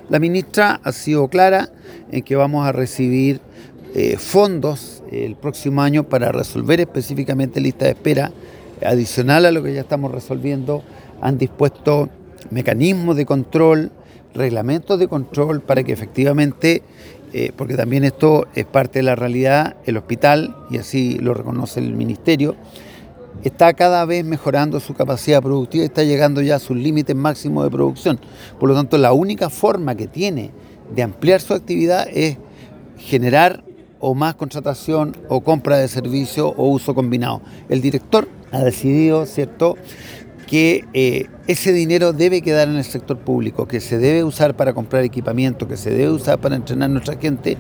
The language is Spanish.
La ministra ha sido clara en que vamos a recibir fondos el próximo año para resolver específicamente lista de espera, adicional a lo que ya estamos resolviendo. Han dispuesto mecanismos de control, reglamentos de control para que efectivamente, porque también esto es parte de la realidad, el hospital, y así lo reconoce el ministerio, está cada vez mejorando su capacidad productiva y está llegando ya a sus límites máximos de producción. Por lo tanto, la única forma que tiene de ampliar su actividad es generar o más contratación o compra de servicios o uso combinado. El director ha decidido, ¿cierto?, que ese dinero debe quedar en el sector público, que se debe usar para comprar equipamiento, que se debe usar para entrenar a nuestra gente